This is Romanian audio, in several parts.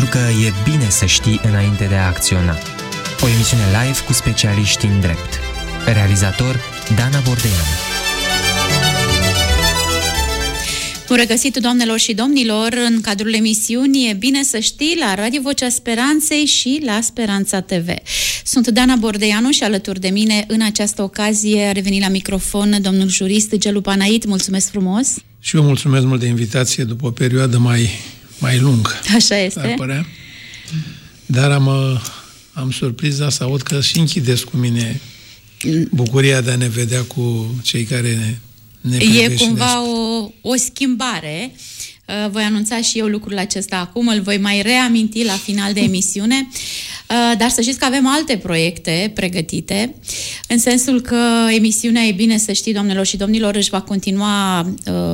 că e bine să știi înainte de a acționa. O emisiune live cu specialiști în drept. Realizator Dana Bordeanu. Bun regăsit, doamnelor și domnilor, în cadrul emisiunii E bine să știi la Radio Vocea Speranței și la Speranța TV. Sunt Dana Bordeanu și alături de mine în această ocazie a revenit la microfon domnul jurist Gelu Panait. Mulțumesc frumos! Și eu mulțumesc mult de invitație după o perioadă mai lungă. Așa este. Dar am surpriza să aud că și închideți cu mine bucuria de a ne vedea cu cei care ne e cumva o schimbare. Voi anunța și eu lucrul acesta acum, îl voi mai reaminti la final de emisiune, dar să știți că avem alte proiecte pregătite, în sensul că emisiunea E bine să știi, doamnelor și domnilor, își va continua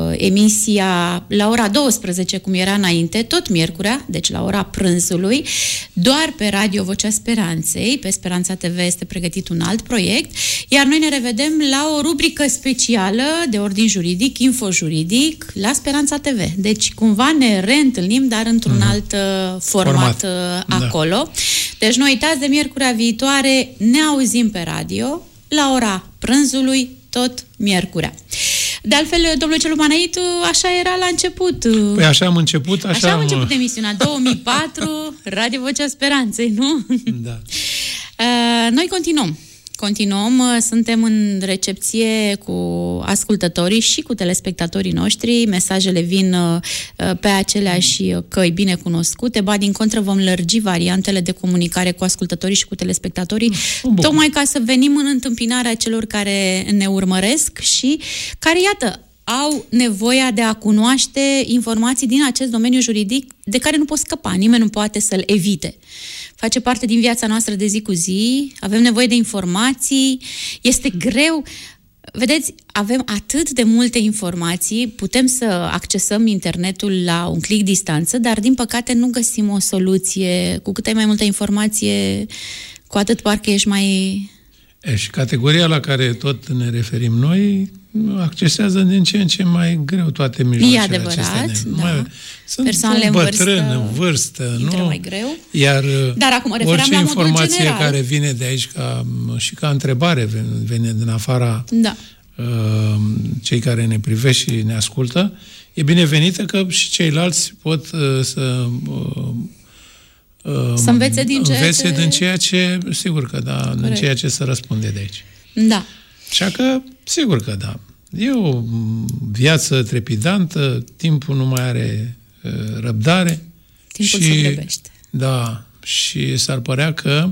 emisia la ora 12, cum era înainte, tot miercurea, deci la ora prânzului, doar pe Radio Vocea Speranței. Pe Speranța TV este pregătit un alt proiect, iar noi ne revedem la o rubrică specială de ordin juridic, infojuridic, la Speranța TV. Deci cumva ne reîntâlnim, dar într-un alt format acolo. Da. Deci nu uitați, de miercurea viitoare ne auzim pe radio la ora prânzului, tot miercurea. De altfel, domnule Gelu Panait, așa era la început. Păi așa am început. Așa am început emisiunea. 2004, Radio Vocea Speranței, nu? Da. Noi Continuăm, suntem în recepție cu ascultătorii și cu telespectatorii noștri. Mesajele vin pe aceleași căi bine cunoscute, ba din contră vom lărgi variantele de comunicare cu ascultătorii și cu telespectatorii, tocmai ca să venim în întâmpinarea celor care ne urmăresc și care, iată, au nevoia de a cunoaște informații din acest domeniu juridic de care nu pot scăpa, nimeni nu poate să-l evite. Face parte din viața noastră de zi cu zi, avem nevoie de informații, este greu. Vedeți, avem atât de multe informații, putem să accesăm internetul la un click distanță, dar din păcate nu găsim o soluție. Cu cât ai mai multă informație, cu atât parcă ești mai... Și categoria la care tot ne referim noi accesează din ce în ce mai greu toate mijloacele acestea. E adevărat, da. Sunt persoanele în vârstă, nu? Mai greu. Iar dar acum orice informație care vine de aici ca întrebare, vine din afara cei care ne privesc și ne ascultă, e binevenită, că și ceilalți pot să învețe din ceea ce, sigur că da, din ceea ce se răspunde de aici. Da. Așa că, sigur că da. E o viață trepidantă, timpul nu mai are răbdare. Timpul se grăbește. Da, și s-ar părea că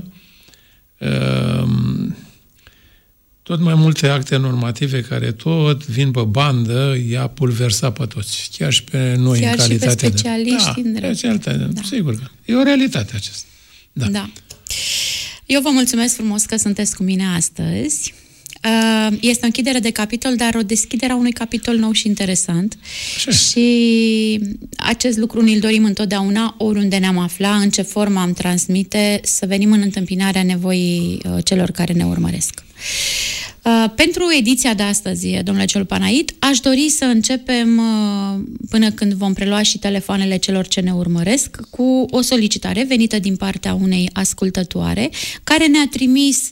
tot mai multe acte normative care tot vin pe bandă i-a pulversat pe toți, chiar și pe noi, chiar în calitate și pe specialiști în drept. Da. Sigur că e o realitate aceasta. Da. Eu vă mulțumesc frumos că sunteți cu mine astăzi. Este o închidere de capitol, dar o deschidere a unui capitol nou și interesant. Și acest lucru ne-l dorim întotdeauna, oriunde ne-am afla, în ce formă am transmite, să venim în întâmpinarea nevoii celor care ne urmăresc. Pentru ediția de astăzi, domnule Gelu Panait, aș dori să începem, până când vom prelua și telefoanele celor ce ne urmăresc, cu o solicitare venită din partea unei ascultătoare care ne-a trimis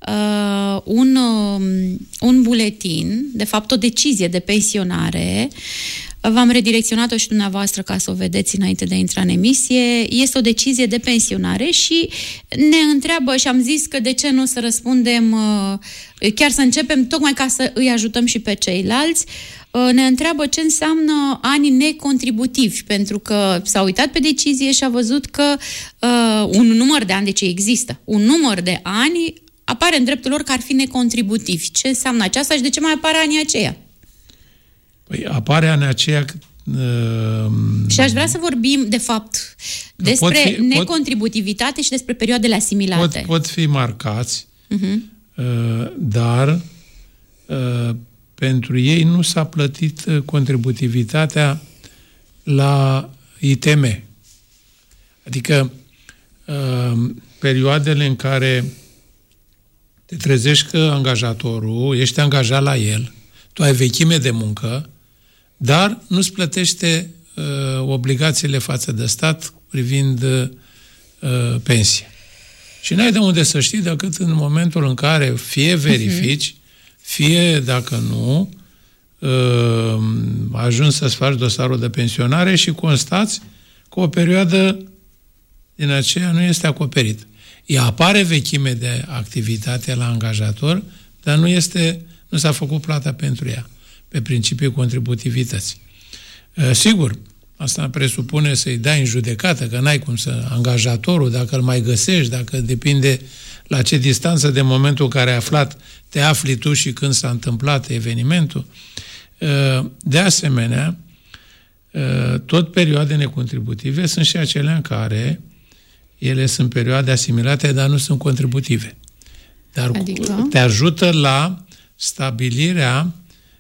un buletin, de fapt o decizie de pensionare. V-am redirecționat-o și dumneavoastră ca să o vedeți înainte de a intra în emisie. Este o decizie de pensionare și ne întreabă, și am zis că de ce nu să răspundem, chiar să începem, tocmai ca să îi ajutăm și pe ceilalți. Ne întreabă ce înseamnă ani necontributivi, pentru că s-a uitat pe decizie și a văzut că un număr de ani, deci există un număr de ani, apare în dreptul lor că ar fi necontributivi. Ce înseamnă aceasta și de ce mai apare anii aceia? Păi apare anii aceia... Și aș vrea să vorbim, de fapt, despre necontributivitate și despre perioadele asimilate. Pot fi marcați, dar pentru ei nu s-a plătit contributivitatea la ITM. Adică perioadele în care te trezești că angajatorul, ești angajat la el, tu ai vechime de muncă, dar nu-ți plătește obligațiile față de stat privind pensie. Și n-ai de unde să știi decât în momentul în care fie verifici, fie, dacă nu, ajungi să-ți faci dosarul de pensionare și constați că o perioadă din aceea nu este acoperită. Ea apare vechime de activitate la angajator, dar nu s-a făcut plata pentru ea, pe principiul contributivității. Sigur, asta presupune să-i dai în judecată, că n-ai cum să... Angajatorul, dacă îl mai găsești, dacă depinde la ce distanță de momentul în care ai aflat, te afli tu și când s-a întâmplat evenimentul. De asemenea, tot perioade necontributive sunt și acelea în care ele sunt perioade asimilate, dar nu sunt contributive. Dar te ajută la stabilirea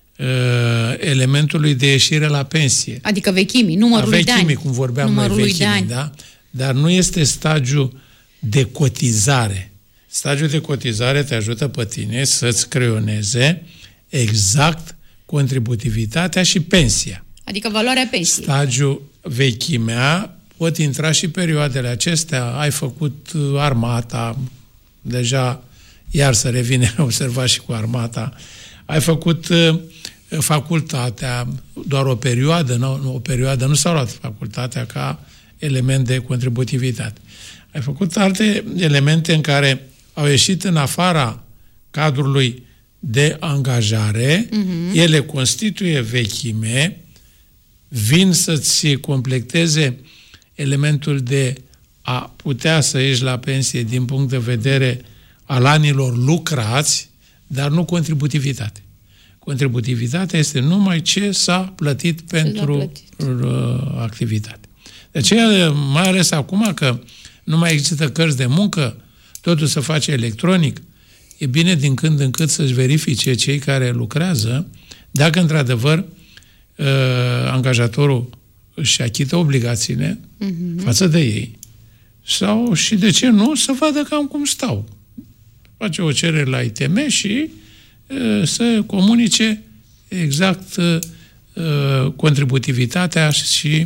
elementului de ieșire la pensie. Adică vechimii, numărul de ani. Cum vorbeam noi, vechimii, da? Dar nu este stagiul de cotizare. Stagiul de cotizare te ajută pe tine să-ți creioneze exact contributivitatea și pensia. Adică valoarea pensiei. Stagiul vechimea pot intra și perioadele acestea. Ai făcut armata, deja iar să revine observat și cu armata. Ai făcut facultatea, doar o perioadă, nu s-a luat facultatea ca element de contributivitate. Ai făcut alte elemente în care au ieșit în afara cadrului de angajare, ele constituie vechime, vin să-ți completeze elementul de a putea să ieși la pensie din punct de vedere al anilor lucrați, dar nu contributivitate. Contributivitatea este numai ce s-a plătit pentru activitate. De aceea, mai ales acum că nu mai există cărți de muncă, totul se face electronic, e bine din când în când să-și verifice cei care lucrează dacă într-adevăr angajatorul își achită obligațiile față de ei sau și de ce nu să vadă cam cum stau. Face o cerere la ITM și să comunice exact contributivitatea și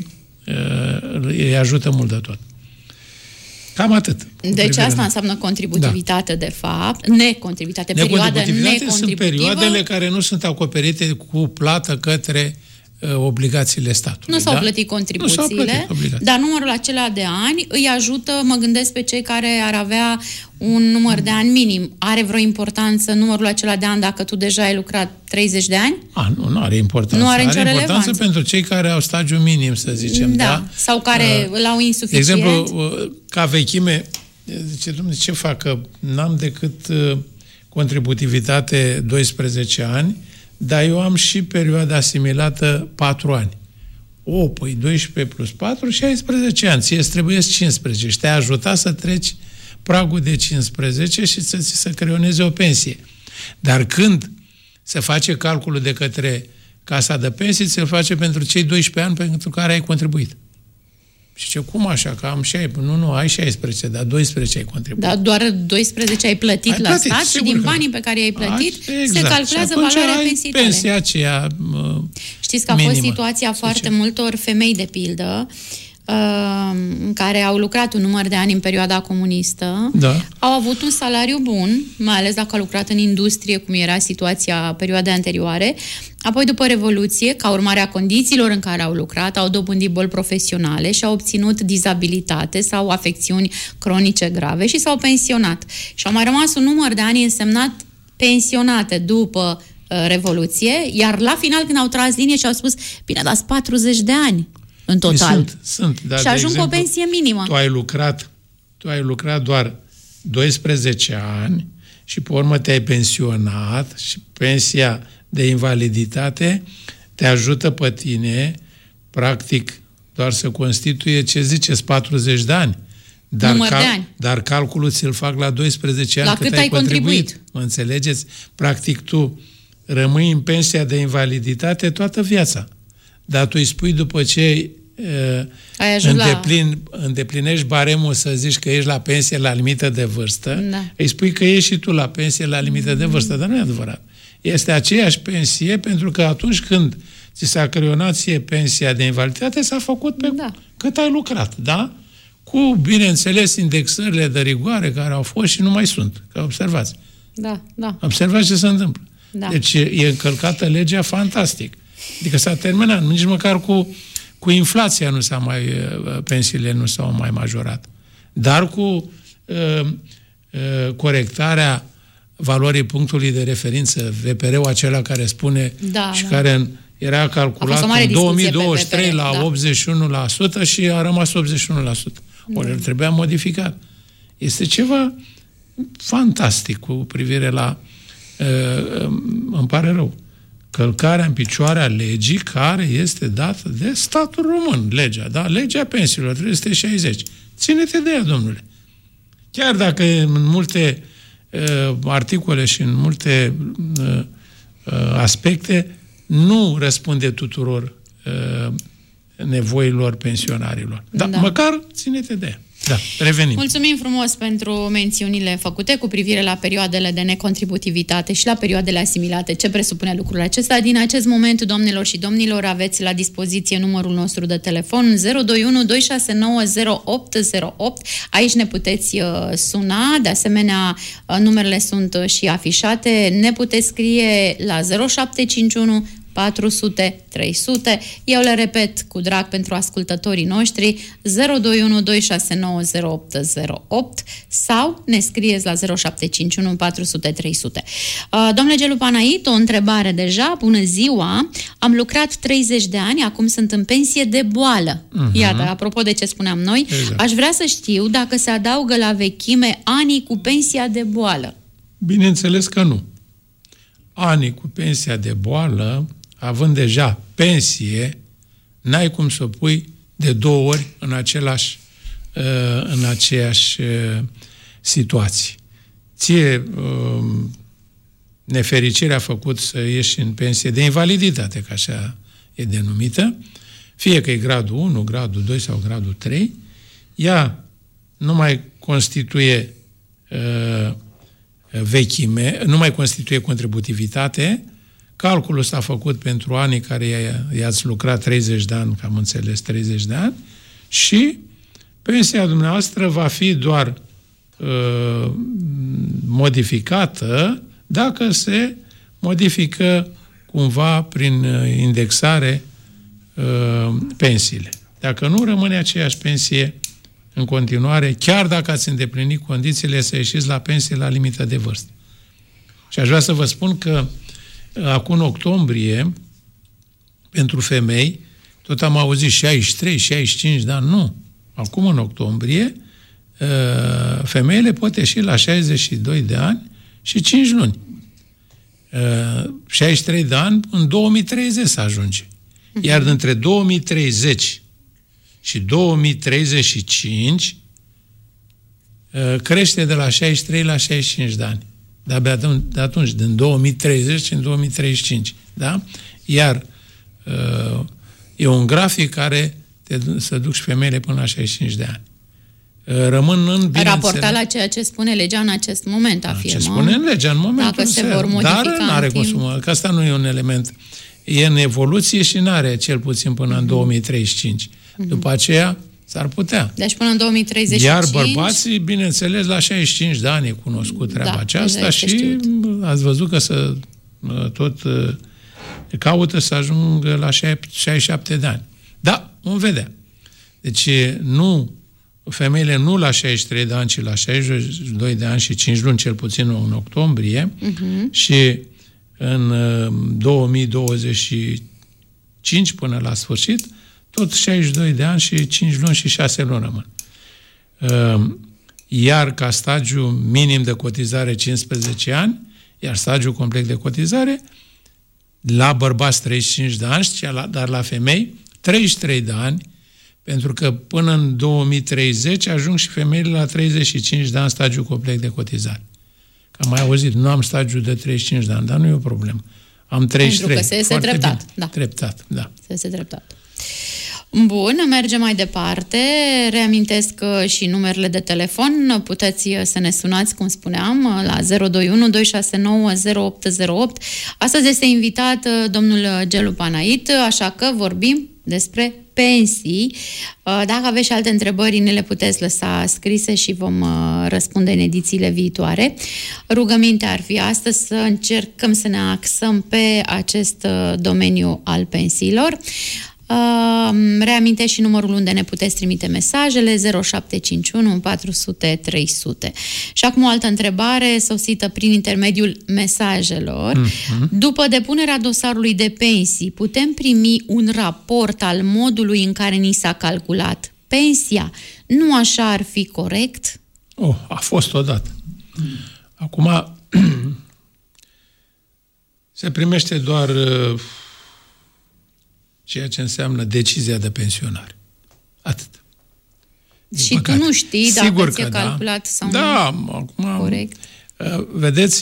îi ajută mult de tot. Cam atât. Deci asta înseamnă contributivitate, de fapt, necontribuivitate, perioada necontributivă. Sunt perioadele care nu sunt acoperite cu plată către obligațiile statului. Nu s-au plătit contribuțiile, dar numărul acela de ani îi ajută, mă gândesc, pe cei care ar avea un număr de ani minim. Are vreo importanță numărul acela de ani dacă tu deja ai lucrat 30 de ani? Nu are importanță. Nu are nicio importanță relevanță pentru cei care au stagiu minim, să zicem. Da? Sau care îl au insuficient. De exemplu, ca vechime, zice, Dumnezeu, ce fac? Că n-am decât contributivitate 12 ani, dar eu am și perioada asimilată 4 ani. Păi 12 plus 4, 16 ani. Ție îți trebuie 15 și te-ai ajutat să treci pragul de 15 și să creioneze o pensie. Dar când se face calculul de către Casa de Pensii, se face pentru cei 12 ani pentru care ai contribuit. Și ce, cum așa? Că am 16. Nu, ai 16, dar 12 ai contribuit. Dar doar 12 ai plătit la stat și din banii pe care i-ai plătit se calculează valoarea pensiei tale. Pensia aceea Știți că a fost situația foarte multor femei, de pildă, care au lucrat un număr de ani în perioada comunistă, au avut un salariu bun, mai ales dacă au lucrat în industrie, cum era situația perioadei anterioare. Apoi, după Revoluție, ca urmare a condițiilor în care au lucrat, au dobândit boli profesionale și au obținut dizabilitate sau afecțiuni cronice grave și s-au pensionat. Și au mai rămas un număr de ani însemnat pensionate după Revoluție, iar la final, când au tras linie și au spus, bine, dați 40 de ani în total. Sunt. Dar, și ajung cu o pensie minimă. Tu ai lucrat doar 12 ani și pe urmă te-ai pensionat și pensia de invaliditate te ajută pe tine, practic, doar să constituie, ce ziceți, 40 de ani. Dar calculul ți-l fac la 12 ani cât ai contribuit. Mă înțelegeți? Practic, tu rămâi în pensia de invaliditate toată viața. Dar tu îi spui după ce îndeplinești baremul să zici că ești la pensie la limită de vârstă, îi spui că ești și tu la pensie la limită de vârstă, dar nu e adevărat. Este aceeași pensie pentru că atunci când ți s-a creionat ție pensia de invaliditate, s-a făcut pe cât ai lucrat, da? cu, bineînțeles, indexările de rigoare care au fost și nu mai sunt. Că observați. Da. Observați ce se întâmplă. Da. Deci e încălcată legea fantastic. Adică s-a terminat. Nici măcar cu inflația pensiile nu s-au mai majorat. Dar cu corectarea valorii punctului de referință, VPR-ul acela care spune care era calculat în 2023 la 81% și a rămas 81%. Ori trebuia modificat. Este ceva fantastic cu privire la îmi pare rău, călcarea în picioare a legii care este dată de statul român, legea, da? Legea pensiilor 360. Ține-te de ea, domnule. Chiar dacă în multe articole și în multe aspecte nu răspunde tuturor nevoilor pensionarilor. Dar măcar ține-te de ea. Da, revenim. Mulțumim frumos pentru mențiunile făcute cu privire la perioadele de necontributivitate și la perioadele asimilate. Ce presupune lucrul acesta? Din acest moment, doamnelor și domnilor, aveți la dispoziție numărul nostru de telefon 021 269 0808. Aici ne puteți suna, de asemenea, numerele sunt și afișate. Ne puteți scrie la 0751 400 300. Eu le repet cu drag pentru ascultătorii noștri 021 269 0808 sau ne scrieți la 0751 400 300. Domnule Gelu Panait, o întrebare deja. Bună ziua! Am lucrat 30 de ani, acum sunt în pensie de boală. Iată, apropo de ce spuneam noi, aș vrea să știu dacă se adaugă la vechime anii cu pensia de boală. Bineînțeles că nu. Anii cu pensia de boală, având deja pensie, n-ai cum să o pui de 2 ori în aceeași situație. Ție nefericirea a făcut să ieși în pensie de invaliditate, că așa e denumită, fie că e gradul 1, gradul 2 sau gradul 3, ea nu mai constituie vechime, nu mai constituie contributivitate. Calculul s-a făcut pentru anii care i-ați lucrat 30 de ani, că am înțeles 30 de ani, și pensia dumneavoastră va fi doar modificată dacă se modifică cumva prin indexare pensiile. Dacă nu, rămâne aceeași pensie în continuare, chiar dacă ați îndeplinit condițiile să ieșiți la pensie la limită de vârstă. Și aș vrea să vă spun că acum în octombrie, pentru femei, tot am auzit 63, 65 de ani, nu. Acum în octombrie, femeile pot ieși la 62 de ani și 5 luni. 63 de ani, în 2030 să ajunge. Iar între 2030 și 2035 crește de la 63 la 65 de ani. De-abia de atunci, din 2030 în 2035. Da? Iar e un grafic care să duc și femeile până la 65 de ani. Rămân raportat la ceea ce spune legea în acest moment, afirmă. Ce spune în legea în momentul dacă se vor modifica. Dar n-are consum, că asta nu e un element. E în evoluție și n-are cel puțin până în 2035. După aceea s-ar putea. Deci până în 2035... Iar bărbații, bineînțeles, la 65 de ani e cunoscut treaba aceasta și ați văzut că tot caută să ajungă la 67 de ani. Da, vom vedea. Deci femeile nu la 63 de ani, ci la 62 de ani și 5 luni, cel puțin în octombrie, și în 2025 până la sfârșit, tot 62 de ani și 5 luni și 6 luni rămân. Iar ca stagiu minim de cotizare 15 ani, iar stagiul complet de cotizare la bărbați 35 de ani, dar la femei 33 de ani, pentru că până în 2030 ajung și femeile la 35 de ani stagiul complet de cotizare. Că am mai auzit, nu am stagiul de 35 de ani, dar nu e o problemă. Am 33. Pentru că se iese treptat. Da. Treptat, da. Se iese treptat. Bun, mergem mai departe. Reamintesc și numerele de telefon. Puteți să ne sunați, cum spuneam, la 021 269 0808. Astăzi este invitat domnul Gelu Panait, așa că vorbim despre pensii. Dacă aveți și alte întrebări, ne le puteți lăsa scrise și vom răspunde în edițiile viitoare. Rugămintea ar fi astăzi să încercăm să ne axăm pe acest domeniu al pensiilor. Reamintesc și numărul unde ne puteți trimite mesajele, 0751 400 300. Și acum o altă întrebare sosită prin intermediul mesajelor. După depunerea dosarului de pensii, putem primi un raport al modului în care ni s-a calculat pensia? Nu așa ar fi corect? A fost odată. Acum se primește doar ceea ce înseamnă decizia de pensionare. Atât. Și păcate. Tu nu știi dacă ți-e calculat sau nu? Acum, corect. Vedeți,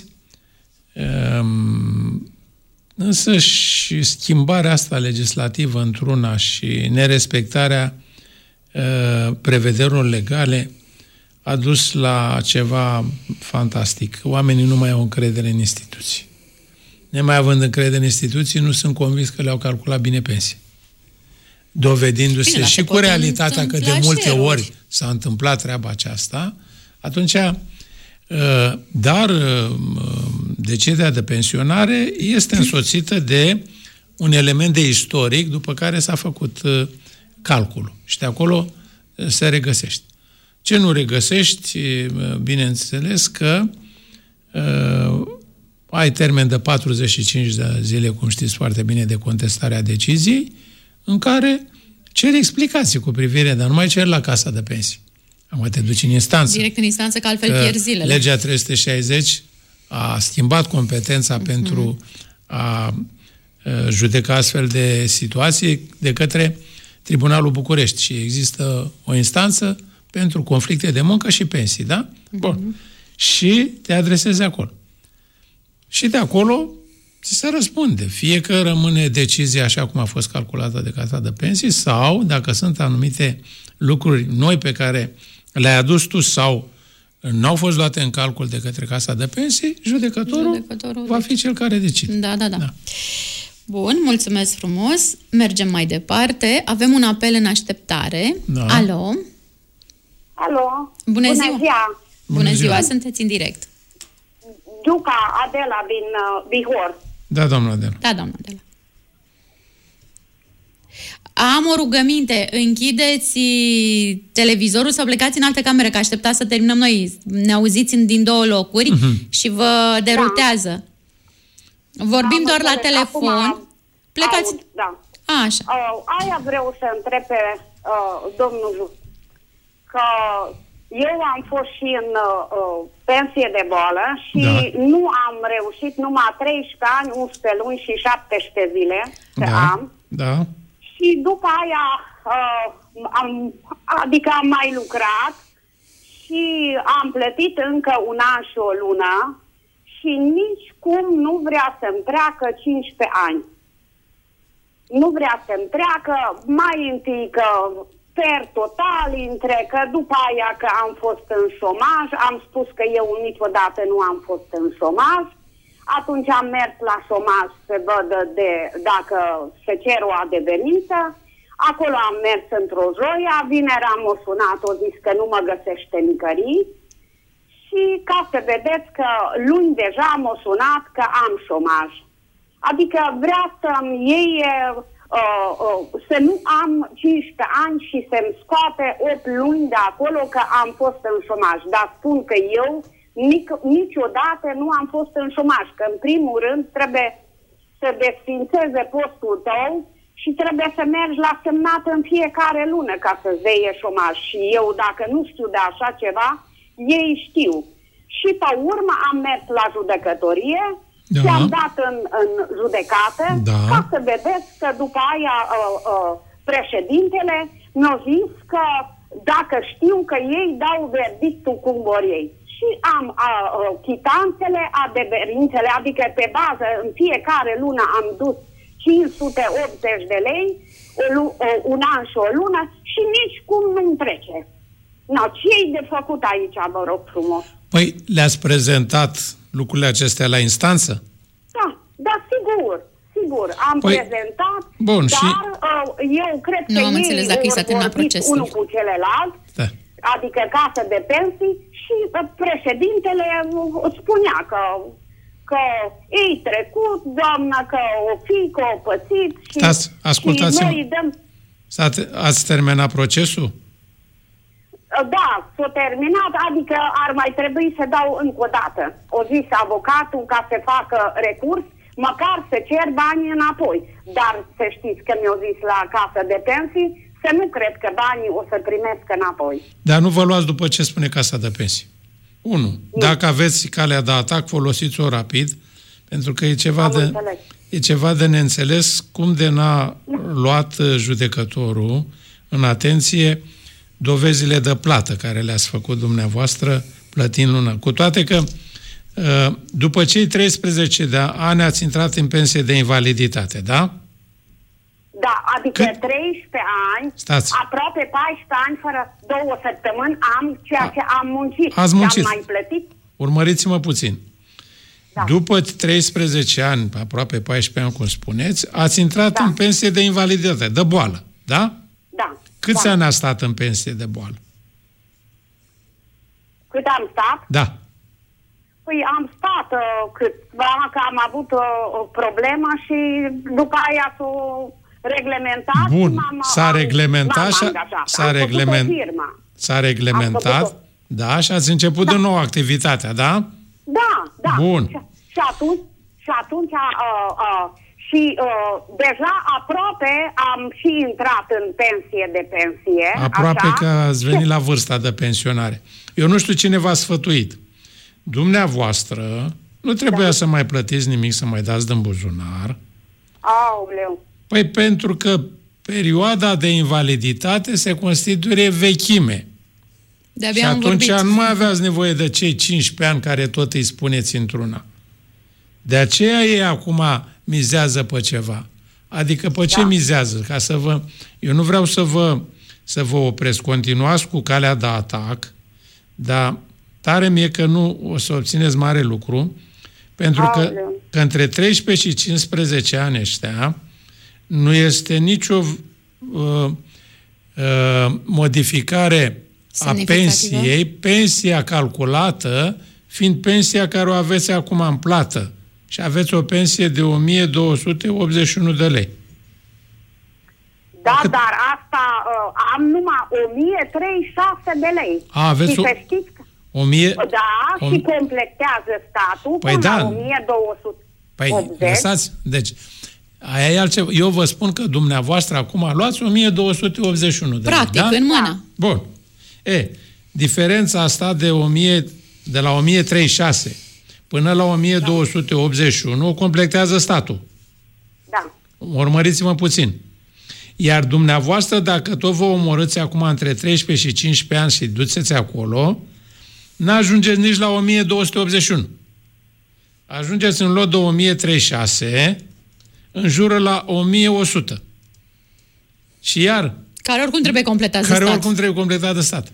însă și schimbarea asta legislativă într-una și nerespectarea prevederilor legale a dus la ceva fantastic. Oamenii nu mai au încredere în instituții. Nemai având încredere în instituții, nu sunt convins că le-au calculat bine pensii. Dovedindu-se și cu realitatea că de multe ori s-a întâmplat treaba aceasta, atunci, dar decizia de pensionare este însoțită de un element de istoric după care s-a făcut calculul. Și de acolo se regăsește. Ce nu regăsești, bineînțeles că ai termen de 45 de zile, cum știți foarte bine, de contestarea deciziei, în care ceri explicații cu privire, dar nu mai ceri la casa de pensii. Acum te duci în instanță. Direct în instanță, că altfel pierzi zilele. Legea 360 a schimbat competența pentru a judeca astfel de situații de către Tribunalul București și există o instanță pentru conflicte de muncă și pensii, da? Bun. Și te adresezi acolo. Și de acolo ți se răspunde. Fie că rămâne decizia așa cum a fost calculată de Casa de Pensii sau, dacă sunt anumite lucruri noi pe care le-ai adus tu sau n-au fost luate în calcul de către Casa de Pensii, judecătorul va fi cel care decide. Da. Bun, mulțumesc frumos. Mergem mai departe. Avem un apel în așteptare. Da. Alo? Bună ziua! Bună ziua, sunteți în direct. Duca Adela din Bihor. Da, doamna Adela. Am o rugăminte. Închideți televizorul sau plecați în altă cameră, că așteptați să terminăm noi. Ne auziți din două locuri și vă derutează. Vorbim doar la telefon. Plecați. Aud, da. Așa. Aia vreau să întreb pe domnul că eu am fost și în pensie de boală și nu am reușit numai 13 ani, 11 luni și 17 zile să am. Da. Și după aia adică am mai lucrat și am plătit încă un an și o lună și nici cum nu vrea să-mi treacă 15 ani. Nu vrea să-mi treacă mai întâi că per total între că după aia că am fost în șomaj, am spus că eu niciodată nu am fost în șomaj, atunci am mers la șomaj să văd dacă se cer o adeverință, acolo am mers într-o joia, vineri am o sunat, o zis că nu mă găsește nicării și ca să vedeți că luni deja m-o sunat că am șomaj. Adică vrea să-mi iei să nu am 15 ani și să-mi scoate 8 luni de acolo că am fost în șomaj. Dar spun că eu niciodată nu am fost în șomaj, că în primul rând trebuie să desfințeze postul tău și trebuie să mergi la semnat în fiecare lună ca să-ți deie șomaj. Și eu, dacă nu știu de așa ceva, ei știu. Și pe urmă am mers la judecătorie și am dat în judecată ca să vedeți că după aia președintele mi-a zis că dacă știu că ei dau verdictul cum vor ei. Și am chitanțele, adeverințele, adică pe bază în fiecare lună am dus 580 de lei, un an și o lună și nici cum nu-mi trece. Ce-i de făcut aici, vă rog frumos? Păi, le-ați prezentat lucrurile acestea la instanță? Da, sigur. sigur, am prezentat, bun, dar eu cred că am înțeles dacă i s-a terminat procesul. Unul cu celălalt, adică casă de pensii, și președintele spunea că ei trecut, doamna, că o fi, că o pățit și, ascultați-mă. Și noi îi dăm... Ați terminat procesul? Da, s-a terminat, adică ar mai trebui să dau încă o dată. O zis avocatul ca să facă recurs, măcar să cer banii înapoi. Dar să știți că mi-au zis la casă de pensii să nu cred că banii o să primesc înapoi. Dar nu vă luați după ce spune casa de pensii. 1. Dacă aveți calea de atac, folosiți-o rapid, pentru că e ceva de neînțeles cum de n-a luat judecătorul în atenție dovezile de plată care le-ați făcut dumneavoastră plătind lună. Cu toate că după cei 13 de ani ați intrat în pensie de invaliditate, da? Da, adică 13 ani, aproape 14 ani, fără 2 săptămâni am ceea ce am muncit. Ați muncit. Am mai plătit. Urmăriți-mă puțin. Da. După 13 ani, aproape 14 ani, cum spuneți, ați intrat în pensie de invaliditate, de boală, da? Da. Câți ani a stat în pensie de boală? Cât am stat? Da. Păi am stat câțiva, că am avut o problemă și după aia s-o reglementat. Bun, s-a reglementat și s-a reglementat, da, și ați început de nou activitatea, da? Da. Bun. Și atunci deja aproape am și intrat în pensie de pensie. Aproape că ați venit la vârsta de pensionare. Eu nu știu cine v-a sfătuit. Dumneavoastră nu trebuia să mai plătiți nimic, să mai dați din buzunar. Aoleu. Păi pentru că perioada de invaliditate se constituie vechime. Și atunci nu mai aveați nevoie de cei 15 ani care tot îi spuneți într-una. De aceea ei acum mizează pe ceva. Adică pe ce mizează? Ca să vă... Eu nu vreau să vă opresc. Continuați cu calea de atac, dar tare mie că nu o să obțineți mare lucru, pentru că între 13 și 15 ani ăștia nu este nicio modificare a pensiei, pensia calculată fiind pensia care o aveți acum în plată. Și aveți o pensie de 1281 de lei. Da, dar asta am numai 1036 de lei. Aveți și să știți că... 1000... Da, și completează statul până la 1280. Păi, lăsați, deci, aia e altceva. Eu vă spun că dumneavoastră acum luați 1281 de lei. Practic, în mână. Bun. Diferența asta de la 1036 până la 1281 o completează statul. Da. Urmăriți-mă puțin. Iar dumneavoastră, dacă tot vă omorâți acum între 13 și 15 ani și duceți acolo, n-ajungeți nici la 1281. Ajungeți în lot de 1036, în jură la 1100. Și iar... Care oricum trebuie completat de stat. Care oricum trebuie completat de stat.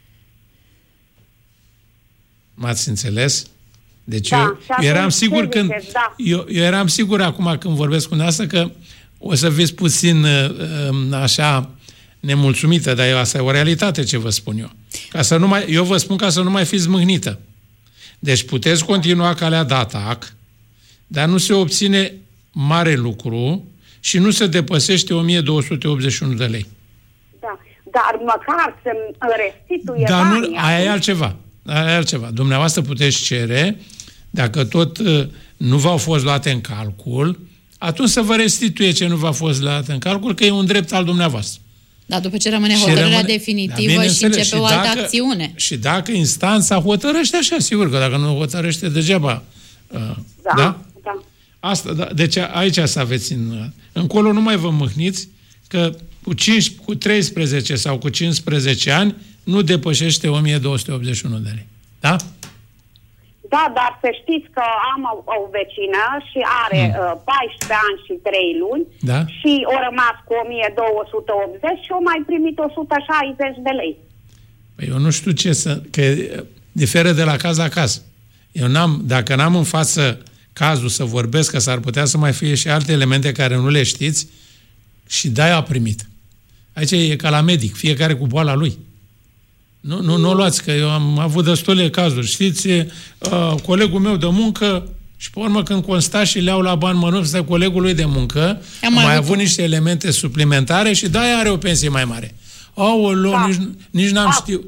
M-ați înțeles? Deci eu eram sigur eu eram sigur acum când vorbesc cu dumneavoastră că o să fiți puțin așa nemulțumită, dar asta e o realitate ce vă spun eu. Eu vă spun ca să nu mai fiți mâhnită. Deci puteți continua calea de atac, dar nu se obține mare lucru și nu se depăsește 1281 de lei. Da, dar măcar să-mi restituie banii. Aia e altceva. Dumneavoastră puteți cere, dacă tot nu v-au fost luate în calcul, atunci să vă restituie ce nu v-a fost luat în calcul, că e un drept al dumneavoastră. Dar după ce rămâne hotărârea definitivă și începe o altă acțiune. Și dacă instanța hotărăște așa, sigur că dacă nu hotărăște degeaba. Da? Asta, deci aici să aveți încolo nu mai vă mâhniți că cu 13 sau cu 15 ani nu depășește 1281 de lei. Da? Da, dar să știți că am o vecină și are 14 ani și 3 luni și o rămas cu 1280 și o mai primit 160 de lei. Păi eu nu știu că diferă de la caz la caz. Dacă n-am în față cazul să vorbesc, că s-ar putea să mai fie și alte elemente care nu le știți și de-aia a primit. Aici e ca la medic, fiecare cu boala lui. Nu luați, că eu am avut destule cazuri. Știți, colegul meu de muncă și pe urmă când consta și le-au la bani mănunți de colegul lui de muncă, am mai avut niște elemente suplimentare și de-aia are o pensie mai mare. Aoleu, nici n-am știut.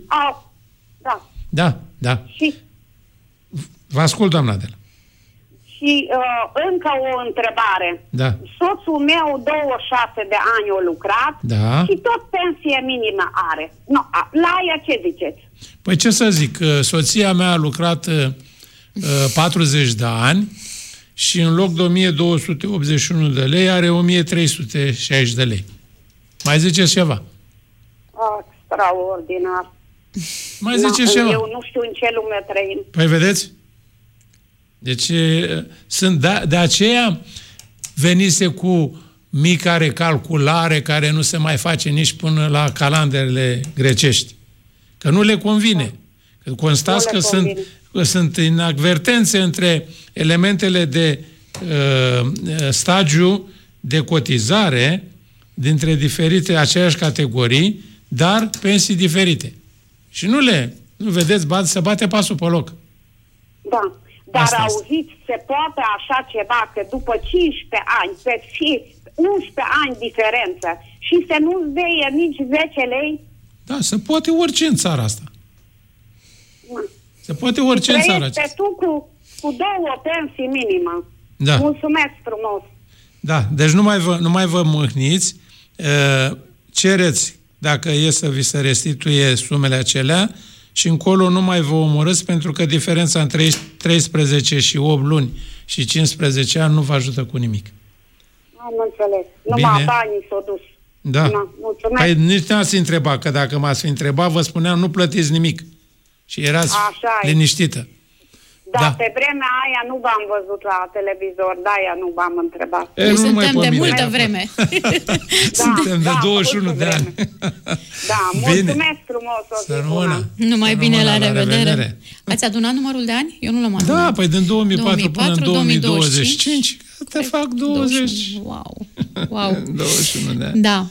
Da. Și vă ascult, doamna Adela. Și încă o întrebare. Da. Soțul meu 26 de ani a lucrat și tot pensie minimă are. La ea ce ziceți? Păi ce să zic, soția mea a lucrat 40 de ani și în loc de 1281 de lei are 1360 de lei. Mai ziceți ceva? Extraordinar. Mai ziceți ceva? Eu nu știu în ce lume trăim. Păi vedeți? Deci de aceea venise cu mica recalculare care nu se mai face nici până la calendarele grecești. Că nu le convine. Că constați că sunt inadvertențe între elementele de stagiu de cotizare dintre diferite aceeași categorii, dar pensii diferite. Și nu vedeți, se bate pasul pe loc. Da. Dar auziți, se poate așa ceva, că după 15 ani, pe 11 ani diferență și să nu-ți deie nici 10 lei? Da, se poate orice în țara asta. Se poate orice în țara asta. Tu cu 2 pensii minimă. Da. Mulțumesc frumos. Da, deci nu mai vă mâhniți. Cereți, dacă e să vi se restituie sumele acelea, și încolo nu mai vă omorâți, pentru că diferența între 13 și 8 luni și 15 ani nu vă ajută cu nimic. Am înțeles. Numai banii s-au dus. Da. Mulțumesc. Păi nici n-ați întrebat, că dacă m-ați fi întrebat, vă spuneam, nu plătiți nimic. Și erați liniștită. Da, pe vremea aia nu v-am văzut la televizor, de-aia nu v-am întrebat. Noi suntem de multă vreme. Suntem de 21 de ani. Da, mulțumesc frumos. Numai bine, la revedere. Ați adunat numărul de ani? Eu nu l-am adunat. Da, păi din 2004 până în 2025, te fac 20. Wow. 21 de ani. Da.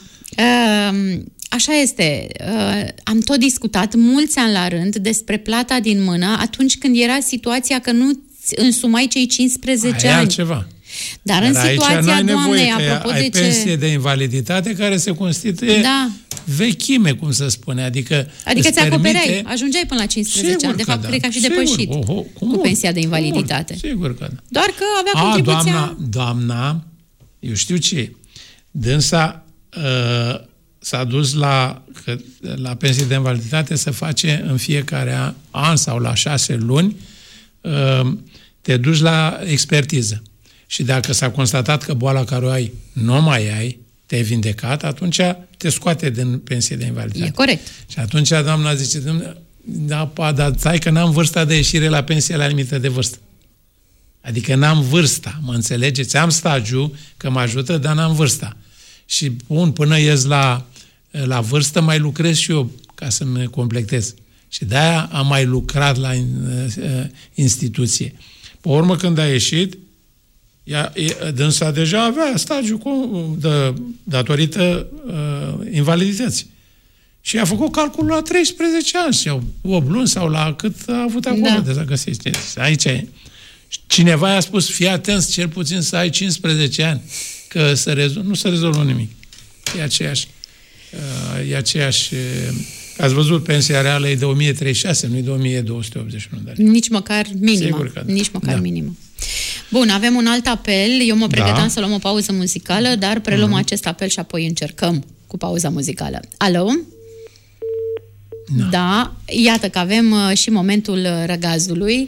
Așa este. Am tot discutat mulți ani la rând despre plata din mână atunci când era situația că nu însumai cei 15 ani. Altceva. Dar în situația doamnei, apropo de ce... pensie de invaliditate care se constituie vechime, cum se spune. Adică ți acopereai, ajungeai până la 15 ani. De fapt, cred că aș fi depășit cu pensia de invaliditate. Sigur că da. Doar că avea contribuția... Doamna, eu știu ce. Dânsa s-a dus la pensie de invaliditate, se face în fiecare an sau la 6 luni, te duci la expertiză. Și dacă s-a constatat că boala care o ai nu mai ai, te-ai vindecat, atunci te scoate din pensie de invaliditate. E corect. Și atunci doamna zice, dar stai că n-am vârsta de ieșire la pensie la limită de vârstă. Adică n-am vârsta, mă înțelegeți? Am stagiu, că mă ajută, dar n-am vârsta. Și până ies la vârstă, mai lucrez și eu ca să-mi completez. Și de-aia am mai lucrat la instituție. Pe urmă, când a ieșit, dânsa deja avea stagiu datorită invalidității. Și a făcut calculul la 13 ani sau 8 luni sau la cât a avut acolo de să găsești. Aici e. Cineva i-a spus, fii atent, cel puțin să ai 15 ani, că nu se rezolvă nimic. E aceeași... Ați văzut, pensia reală e de 1036, nu e de 1281 de lei. Nici măcar minimă. Sigur că da. Nici măcar minimă. Bun, avem un alt apel. Eu mă pregăteam să luăm o pauză muzicală, dar preluăm acest apel și apoi încercăm cu pauza muzicală. Alo? Da, iată că avem și momentul răgazului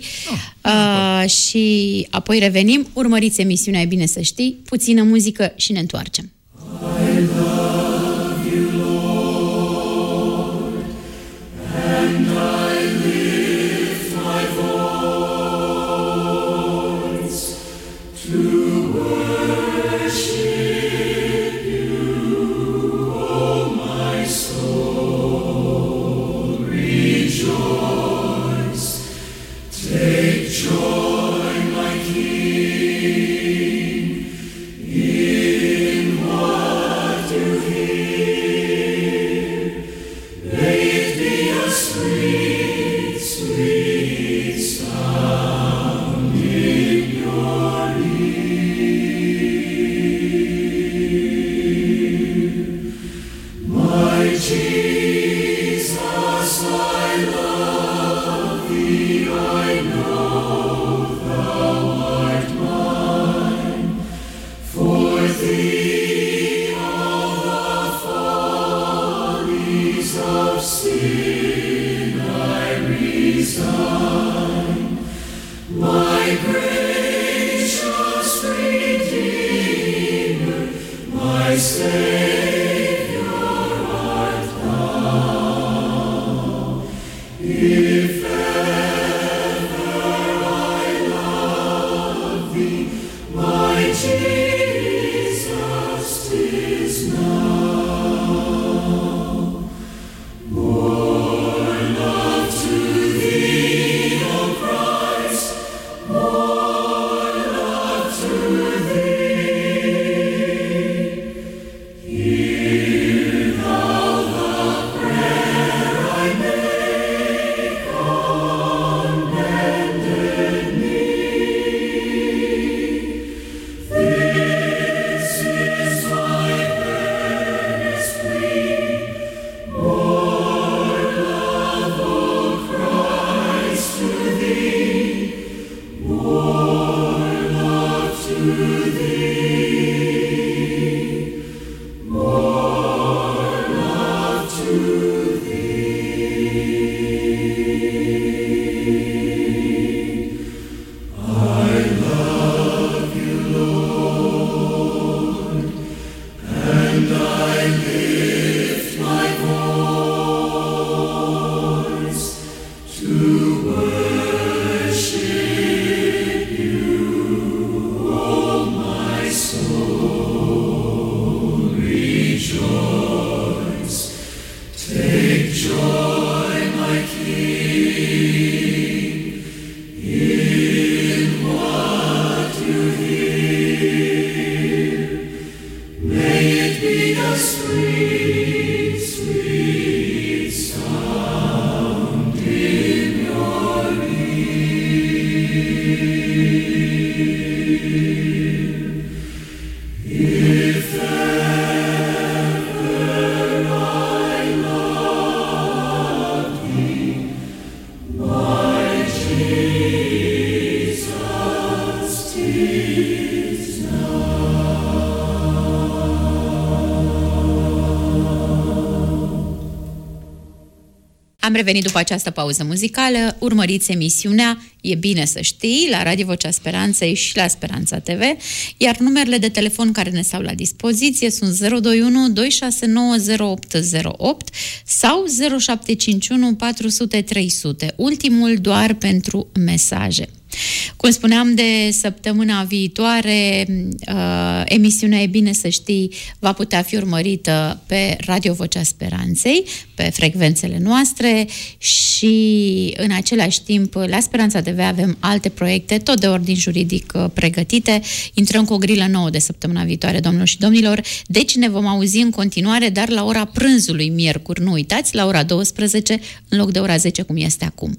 și apoi revenim. Urmăriți emisiunea, e bine să știi, puțină muzică și ne întoarcem. I love you, Lord, and I lift my voice to worship you, oh my soul, rejoice, take joy, my King. Am revenit după această pauză muzicală. Urmăriți emisiunea E bine să știi la Radio Vocea Speranței și la Speranța TV, iar numerele de telefon care ne stau la dispoziție sunt 021 269 0808 sau 0751 400 300, ultimul doar pentru mesaje. Cum spuneam, de săptămâna viitoare, emisiunea E bine să știi va putea fi urmărită pe Radio Vocea Speranței, pe frecvențele noastre și în același timp la Speranța TV avem alte proiecte, tot de ordin juridic pregătite. Intrăm cu o grilă nouă de săptămâna viitoare, domnilor și domnilor, deci ne vom auzi în continuare, dar la ora prânzului miercuri, nu uitați, la ora 12 în loc de ora 10 cum este acum.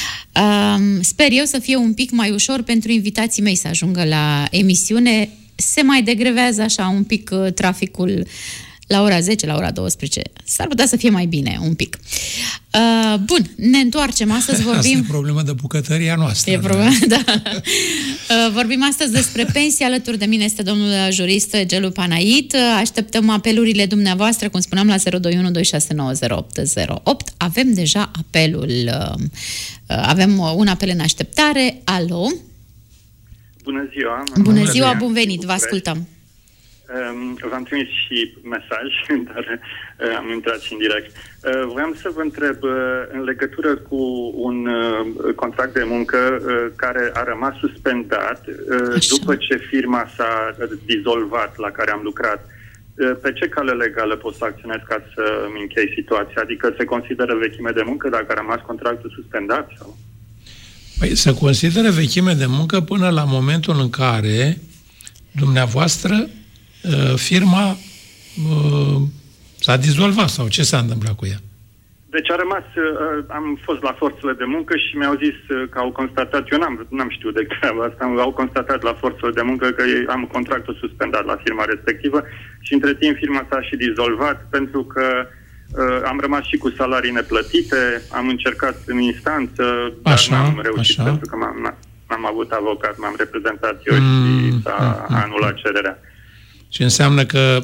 Sper eu să fie un pic mai ușor pentru invitații mei să ajungă la emisiune. Se mai degrevează așa un pic traficul la ora 10, la ora 12. S-ar putea să fie mai bine un pic. Bun, ne întoarcem. Astăzi vorbim... Asta e problemă de bucătăria noastră. E problemă, da. Vorbim astăzi despre pensii. Alături de mine este domnul jurist Gelu Panait. Așteptăm apelurile dumneavoastră, cum spuneam, la 021 269 0808. Avem deja apelul. Avem un apel în așteptare. Alo? Bună ziua! Bună ziua, bun venit, vă ascultăm. V-am trimis și mesaj, dar am intrat și în direct. Vreau să vă întreb în legătură cu un contract de muncă care a rămas suspendat după ce firma s-a dizolvat la care am lucrat. Pe ce cale legală pot să acționez ca să-mi închei situația? Adică se consideră vechime de muncă dacă a rămas contractul suspendat? Sau? Păi, se consideră vechime de muncă până la momentul în care dumneavoastră firma s-a dizolvat sau ce s-a întâmplat cu ea? Deci a rămas, am fost la forțele de muncă și mi-au zis că au constatat, eu n-am știut de treaba asta, au constatat la forțele de muncă că am contractul suspendat la firma respectivă și între timp firma s-a și dizolvat pentru că am rămas și cu salarii neplătite, am încercat în instanță, dar n-am reușit pentru că n-am avut avocat, m-am reprezentat eu și s-a anulat cererea. Și înseamnă că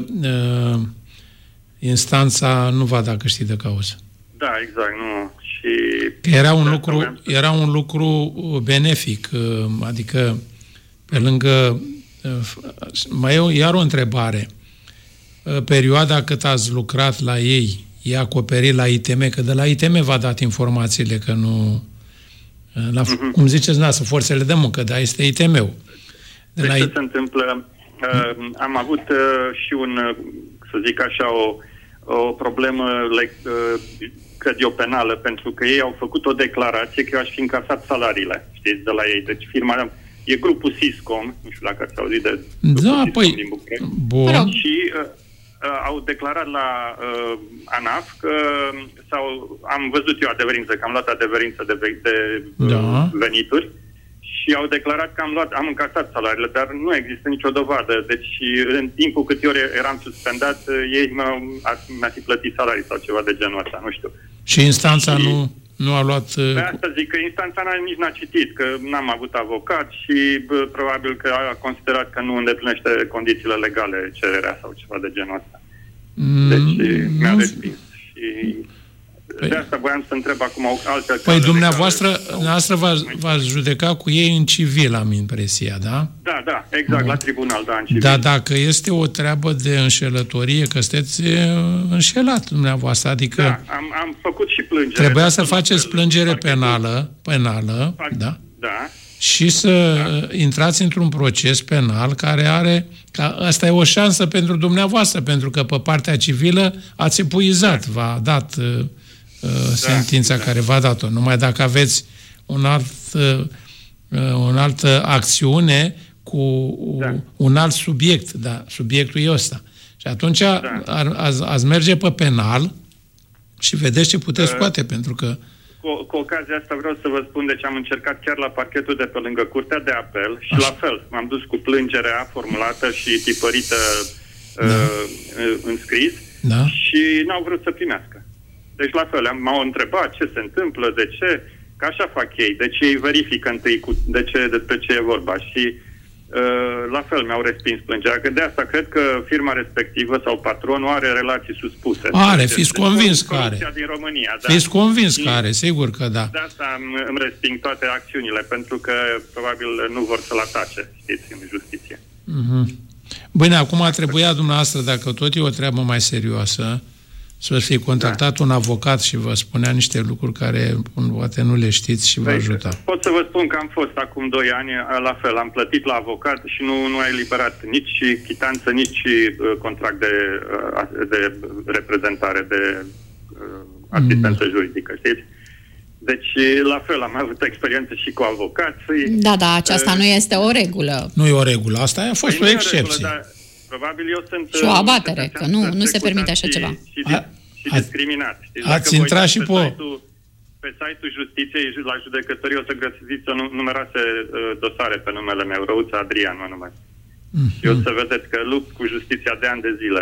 instanța nu va da câștig de cauză. Da, exact, nu. Și era un lucru benefic, adică pe lângă... Mai e iar o întrebare. Perioada cât ați lucrat la ei e acoperit la ITM, că de la ITM v-a dat informațiile, că nu... cum ziceți dumneavoastră, forțele de muncă, dar este ITM-ul. Ce se întâmplă? Am avut și să zic așa, o problemă, cred eu, penală, pentru că ei au făcut o declarație că eu aș fi încasat salariile, știți, de la ei. Deci firma... E grupul Siscom, nu știu dacă ați auzit de grupul Siscom din București. Bun. Și au declarat la ANAF că am văzut eu adeverință, că am luat adeverință de venituri și au declarat că am încasat salariile, dar nu există nicio dovadă. Deci în timpul cât eu eram suspendat, ei mi-a fi plătit salarii sau ceva de genul ăsta, nu știu. Și instanța nu a luat... De asta zic că instanța nici n-a citit, că n-am avut avocat și probabil că a considerat că nu îndeplinește condițiile legale cererea sau ceva de genul ăsta. Deci mi-a respins. Și de asta voiam să întreb acum o altă... Păi dumneavoastră v-ați judeca cu ei în civil, am impresia, da? Da, exact, la tribunal, în civil. Dar dacă este o treabă de înșelătorie, că sunteți înșelat dumneavoastră, adică... Da, am făcut și plângere. Trebuia să faceți plângere penală, da? Da. Și să intrați într-un proces penal care are... Asta e o șansă pentru dumneavoastră, pentru că pe partea civilă ați epuizat, v-a dat... sentința care v-a dat-o. Numai dacă aveți o altă acțiune cu un alt subiect, subiectul e ăsta. Și atunci ați merge pe penal și vedeți ce puteți scoate, pentru că... Cu ocazia asta vreau să vă spun, deci am încercat chiar la parchetul de pe lângă Curtea de Apel și la fel, m-am dus cu plângerea formulată și tipărită în scris și n-au vrut să primească. Deci la fel, m-au întrebat ce se întâmplă, de ce, că așa fac ei, deci ei verifică întâi despre ce e vorba și la fel mi-au respins plângerea, că de asta cred că firma respectivă sau patronul are relații suspuse. Fiți convins că are. Din România, Fiți convins că are, sigur că da. De asta îmi resping toate acțiunile, pentru că probabil nu vor să-l atace, știți, în justiție. Bine, acum trebuia dumneavoastră, dacă tot e o treabă mai serioasă, să fie contactat un avocat și vă spunea niște lucruri care poate nu le știți și vă ajuta. Pot să vă spun că am fost acum 2 ani, la fel, am plătit la avocat și nu a eliberat nici chitanță, nici contract de reprezentare, de asistență juridică, știți? Deci, la fel, am avut experiență și cu avocații. Da, aceasta nu este o regulă. Nu e o regulă, asta a fost o excepție. Probabil eu sunt... Și o abatere, că nu se permite așa ceva. Și discriminat. Ați intrat și pe site-ul Justiției, la judecătorie, o să găsiți numeroase dosare pe numele meu, Răuță Adrian mă numesc. Și o să vedeți că lupt cu justiția de ani de zile.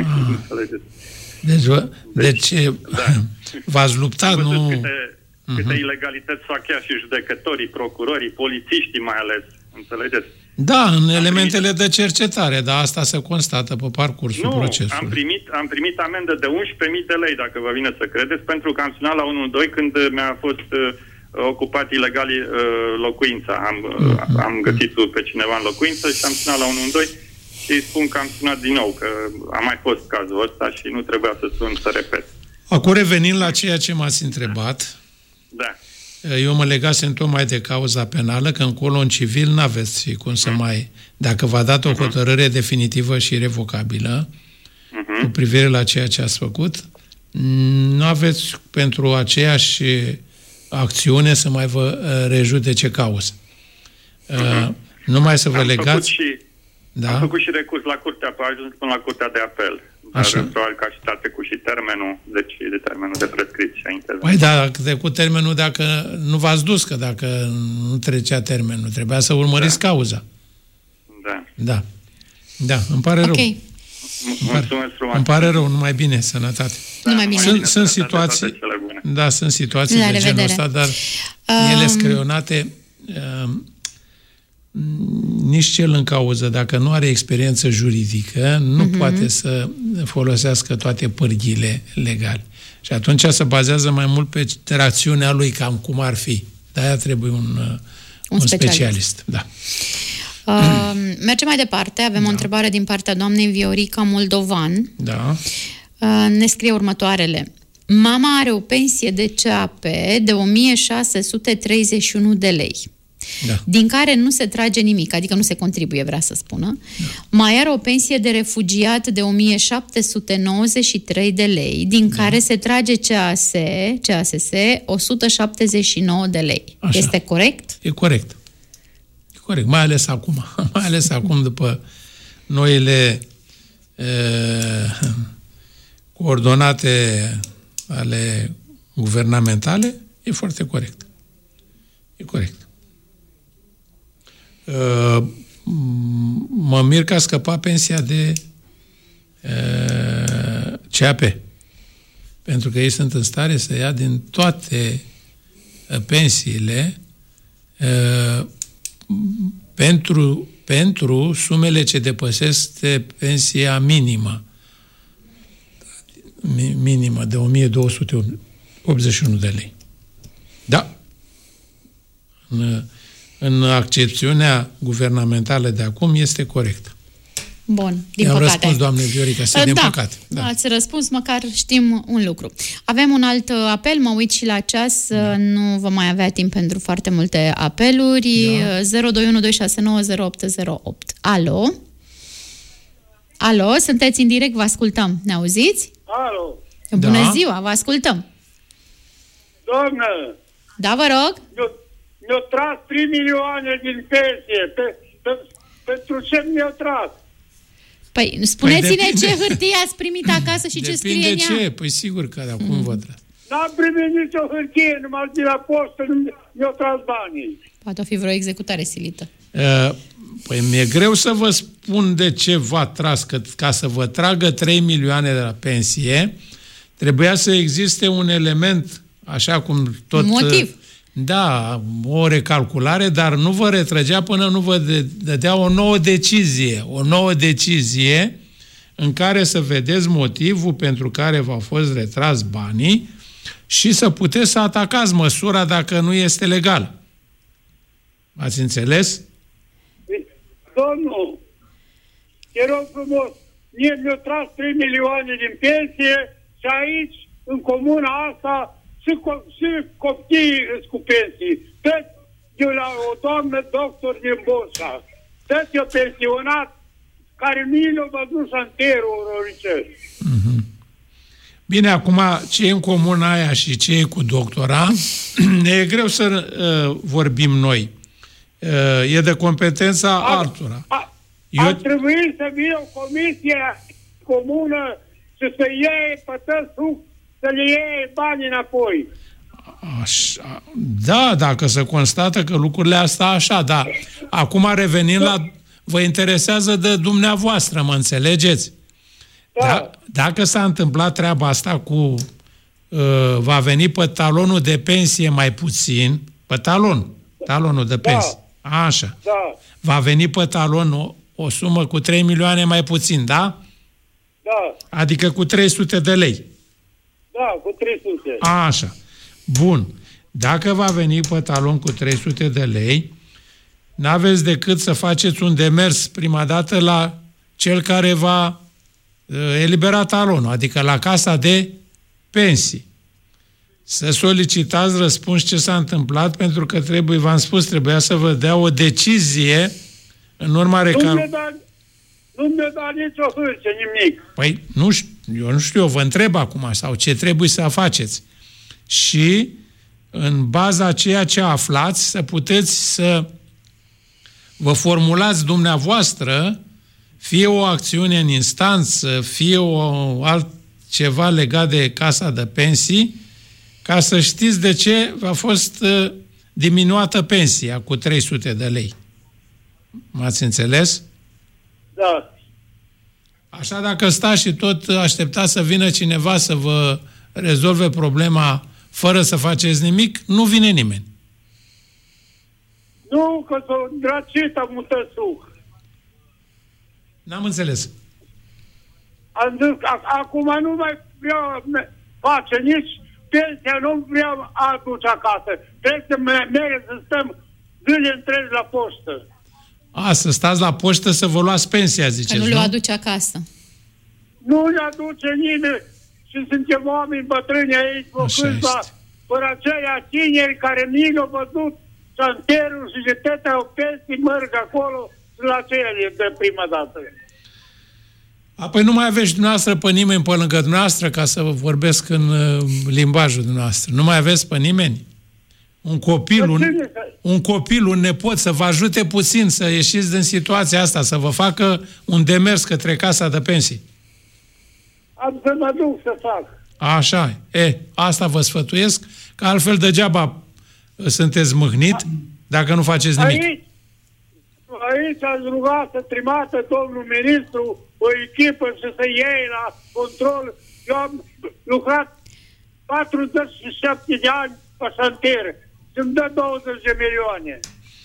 Deci v-ați luptat, nu... Câte ilegalități fac chiar și judecătorii, procurorii, polițiștii mai ales, înțelegeți? Da, în elementele de cercetare, dar asta se constată pe parcursul procesului. Am primit amendă de 11.000 de lei, dacă vă vine să credeți, pentru că am sunat la 112 când mi-a fost ocupat ilegal locuința. Am găsit pe cineva în locuință și am sunat la 112 și îi spun că am sunat din nou, că a mai fost cazul ăsta și nu trebuia să sun să repet. Acum revenind la ceea ce m-ați întrebat, da. Eu mă legasem tocmai de cauza penală, că încolo în civil n-aveți cum să mai... Dacă v-a dat o hotărâre definitivă și irrevocabilă cu privire la ceea ce ați făcut, nu aveți pentru aceeași acțiune să mai vă rejudece cauză. Numai să vă legați... Am făcut și recurs la curtea, a ajuns până la Curtea de Apel. Dar probabil că a trecut și termenul, deci de termenul de prescripție a intervenit. Păi da, a trecut termenul dacă nu v-ați dus, că dacă nu trecea termenul, trebuia să urmăriți cauza. Da, îmi pare rău. Mulțumesc frumos. Îmi pare rău, numai bine, sănătate. Numai bine. Sunt situații, da, sunt situații de genul ăsta, dar ele screionate, nici cel în cauză, dacă nu are experiență juridică, nu poate să folosească toate pârghiile legale. Și atunci se bazează mai mult pe rațiunea lui, cam cum ar fi. De-aia trebuie un specialist. Da. Mergem mai departe. Avem o întrebare din partea doamnei Viorica Moldovan. Da. Ne scrie următoarele. Mama are o pensie de CAP de 1631 de lei. Da. Din care nu se trage nimic, adică nu se contribuie, vrea să spună. Da. Mai are o pensie de refugiat de 1793 de lei, din care se trage CASS 179 de lei. Așa. Este corect? E corect. E corect, mai ales acum. Mai ales acum, după noile coordonate ale guvernamentale, e foarte corect. E corect. Mă mir că a scăpat pensia de CAP. Pentru că ei sunt în stare să ia din toate pensiile pentru sumele ce depăsesc de pensia minimă de 1281 de lei. Da. În accepțiunea guvernamentală de acum este corect. Bun, din I-am păcate. răspuns, doamne Viorica, din păcate. Da, ați răspuns, măcar știm un lucru. Avem un alt apel, mă uit și la ceas, nu vom mai avea timp pentru foarte multe apeluri. 02126908008. Alo? Alo, sunteți în direct, vă ascultăm. Ne auziți? Alo? Bună ziua, vă ascultăm. Doamnă! Da, vă rog? Mi-au tras 3 milioane din pensie. Pentru ce mi-au tras? Păi, spuneți-ne ce hârtie ați primit acasă și ce scrie în ea. Depinde ce. Păi sigur că acum vă tras. N-am primit nicio hârtie, numai de la poștă mi-au tras banii. Poate fi vreo executare silită. Păi mi-e greu să vă spun de ce v-a tras, că ca să vă tragă 3 milioane de la pensie, trebuia să existe un element, așa cum tot... Motiv. Da, o recalculare, dar nu vă retrăgea până nu vă dădea o nouă decizie în care să vedeți motivul pentru care v-au fost retras banii și să puteți să atacați măsura dacă nu este legală. Ați înțeles? Domnul, te rog frumos, mie mi-au tras 3 milioane din pensie și aici, în comuna asta, și copiii îți cu pensii. Tot de la o doamnă doctor din Bosa. Tot eu pensionat, care mie l-a văzut șanterul ororicesc. Bine, acum, ce e în comuna aia și ce e cu doctora, ne e greu să vorbim noi. E de competența altora. Ar trebui să vină o comisie comună și să iei pătăsul, să le iei banii înapoi. Așa. Da, dacă se constată că lucrurile astea așa, da. Acum revenind la... Vă interesează de dumneavoastră, mă înțelegeți? Da. Dacă s-a întâmplat treaba asta cu... va veni pe talonul de pensie mai puțin, pe talonul de pensie. Da. Așa. Da. Va veni pe talon o sumă cu 3 milioane mai puțin, da? Da. Adică cu 300 de lei. Da, cu 300. Așa. Bun. Dacă va veni pe talon cu 300 de lei, n-aveți decât să faceți un demers prima dată la cel care va elibera talonul, adică la casa de pensii. Să solicitați răspuns ce s-a întâmplat, pentru că v-am spus, trebuia să vă dea o decizie în urma recalculării. Nu mi-a dat nicio hârtie, nimic. Păi, eu nu știu, eu vă întreb acum, sau ce trebuie să faceți. Și, în baza a ceea ce aflați, să puteți să vă formulați dumneavoastră fie o acțiune în instanță, fie altceva legat de casa de pensii, ca să știți de ce a fost diminuată pensia cu 300 de lei. M-ați înțeles? Da. Așa dacă stați și tot așteptați să vină cineva să vă rezolve problema fără să faceți nimic, nu vine nimeni. Nu, că s-o dracita mutăsuc. N-am înțeles. Am zis, acum nu mai vreau face nici pensia, nu vreau aduce acasă. Trebuie să merg să stăm zile întregi la poștă. Să stați la poștă să vă luați pensia, ziceți, că nu le aduce acasă. Nu le aduce nimeni. Și suntem oameni bătrâni aici, câțiva, fără aceia tineri care nici nu au văzut santerul și de tătea o pensii merg acolo și la aceia de prima dată. Apoi nu mai aveți dumneavoastră pe nimeni pe lângă dumneavoastră, ca să vă vorbesc în limbajul dumneavoastră. Nu mai aveți pe nimeni? Un copil, un nepot să vă ajute puțin să ieșiți din situația asta, să vă facă un demers către casa de pensii. Am să mă duc să fac. Așa. Asta vă sfătuiesc, că altfel degeaba sunteți mâhnit dacă nu faceți nimic. Aici ați rugat să trimată domnul ministru o echipă și să iei la control. Eu am lucrat 47 de ani pe șantier și îmi dă 20 de milioane.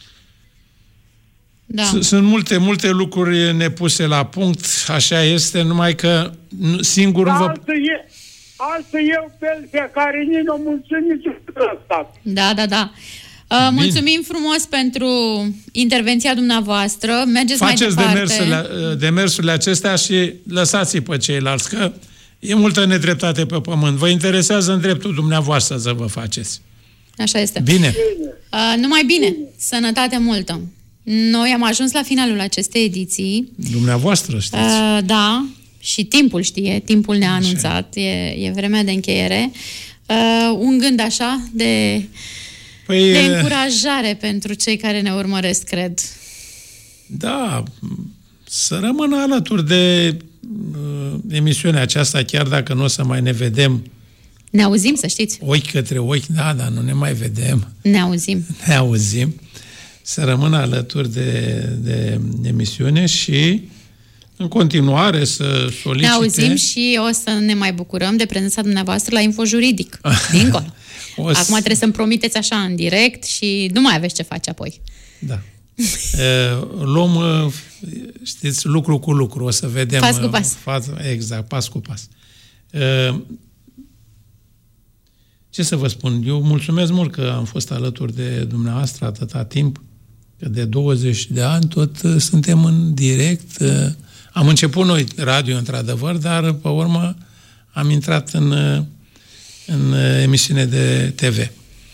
Da. Sunt multe lucruri nepuse la punct, așa este, numai că singur vă... Altă eu pensia care nici nu mulțumim nici ăsta. Da. Mulțumim frumos pentru intervenția dumneavoastră. Mergeți faceți mai departe. Demersurile acestea și lăsați-i pe ceilalți, că e multă nedreptate pe pământ. Vă interesează în dreptul dumneavoastră să vă faceți. Așa este. Bine. Numai bine. Sănătate multă. Noi am ajuns la finalul acestei ediții. Dumneavoastră știți. Da. Și timpul știe. Timpul ne-a anunțat. E vremea de încheiere. Un gând așa de încurajare pentru cei care ne urmăresc, cred. Da, să rămână alături de emisiunea aceasta, chiar dacă nu o să mai ne vedem. Ne auzim, să știți. Ochi către ochi, da, nu ne mai vedem. Ne auzim. Să rămână alături de emisiune și în continuare să solicite... Ne auzim și o să ne mai bucurăm de prezența dumneavoastră la Infojuridic, dincolo. Acum trebuie să-mi promiteți așa în direct și nu mai aveți ce face apoi. Da. Luăm, știți, lucru cu lucru, o să vedem... Pas cu pas. Exact, pas cu pas. Ce să vă spun? Eu mulțumesc mult că am fost alături de dumneavoastră atâta timp, că de 20 de ani tot suntem în direct. Am început noi radio, într-adevăr, dar pe urmă am intrat în emisiune de TV.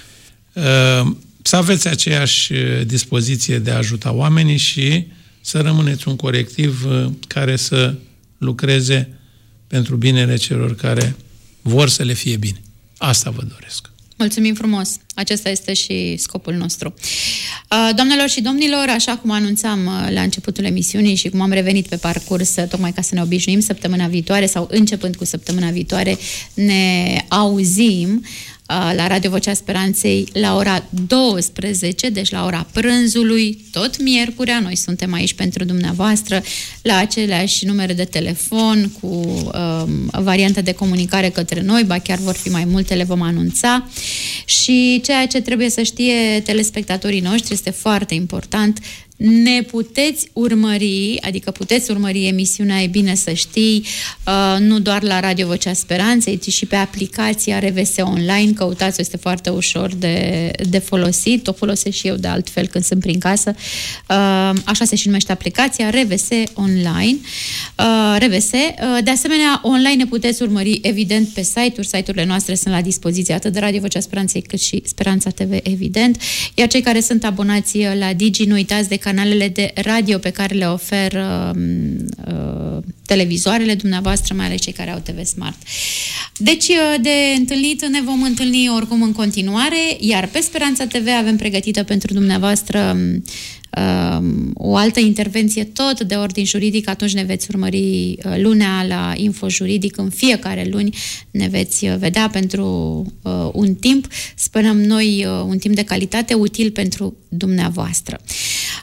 Să aveți aceeași dispoziție de a ajuta oamenii și să rămâneți un colectiv care să lucreze pentru binele celor care vor să le fie bine. Asta vă doresc. Mulțumim frumos! Acesta este și scopul nostru. Doamnelor și domnilor, așa cum anunțam la începutul emisiunii și cum am revenit pe parcurs, tocmai ca să ne obișnuim săptămâna viitoare sau începând cu săptămâna viitoare, ne auzim la Radio Vocea Speranței la ora 12, deci la ora prânzului, tot miercurea. Noi suntem aici pentru dumneavoastră la aceleași numere de telefon cu varianta de comunicare către noi, ba chiar vor fi mai multe, le vom anunța. Și ceea ce trebuie să știe telespectatorii noștri este foarte important. Ne puteți urmări, adică puteți urmări emisiunea, e bine să știi, nu doar la Radio Vocea Speranței, ci și pe aplicația RVS Online. Căutați-o, este foarte ușor de folosit. O folosesc și eu de altfel când sunt prin casă. Așa se și numește aplicația, RVS Online. RVS. De asemenea, online ne puteți urmări, evident, pe site-uri. Site-urile noastre sunt la dispoziție atât de Radio Vocea Speranței cât și Speranța TV, evident. Iar cei care sunt abonați la Digi, nu uitați de canalele de radio pe care le oferă televizoarele dumneavoastră, mai ales cei care au TV Smart. Deci, de întâlnit ne vom întâlni oricum în continuare, iar pe Speranța TV avem pregătită pentru dumneavoastră o altă intervenție tot de ordin juridic. Atunci ne veți urmări lunea la Infojuridic. În fiecare luni ne veți vedea pentru un timp, sperăm noi, un timp de calitate util pentru dumneavoastră.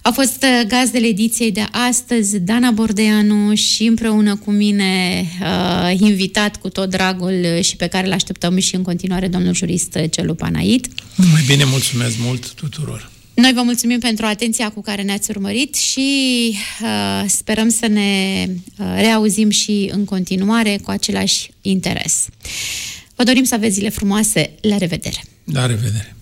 A fost gazdele ediției de astăzi Dana Bordeanu și împreună cu mine invitat cu tot dragul și pe care îl așteptăm și în continuare domnul jurist Celu Panait. Mai bine, mulțumesc mult tuturor! Noi vă mulțumim pentru atenția cu care ne-ați urmărit și sperăm să ne reauzim și în continuare cu același interes. Vă dorim să aveți zile frumoase. La revedere! La revedere!